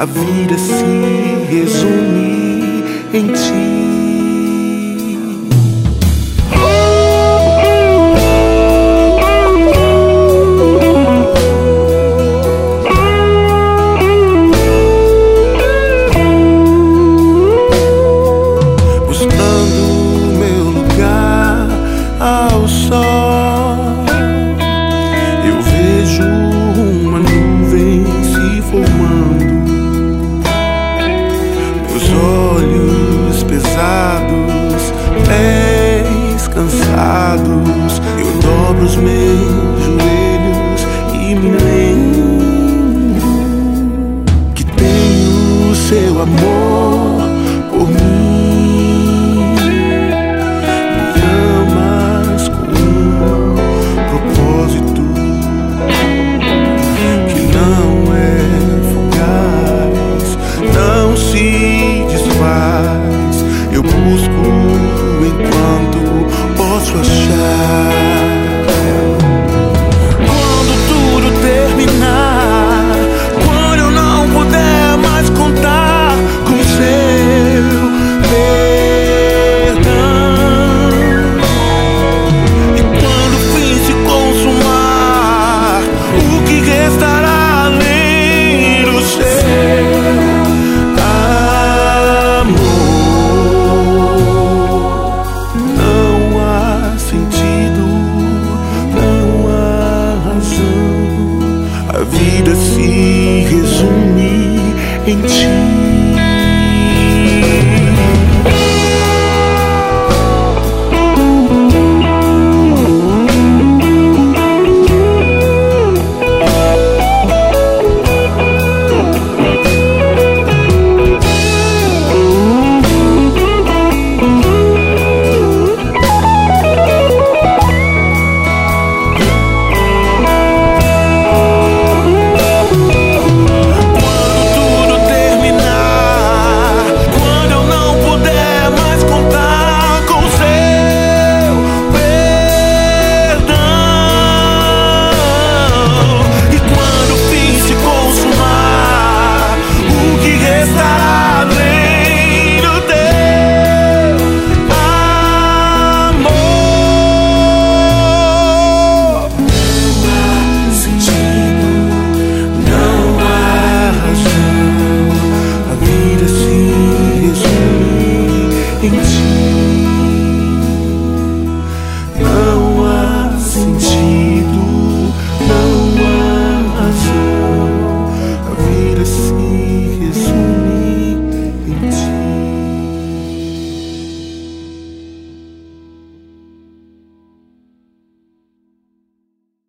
A vida se resume em ti. Buscando meu lugar ao sol, eu vejo uma nuvem se formando. Meus olhos pesados, pés cansados, eu dobro os meus joelhos e me lembro que tenho seu amor por mim. Me amas com um propósito que não é fugaz, não se desfaz. Eu busco enquanto posso achar. Quando tudo terminar, quando eu não puder mais contar com seu perdão, e quando o fim se consumar, o que restará além do seu amor? Não há sentido, não há razão. A vida se resume em ti. Em ti.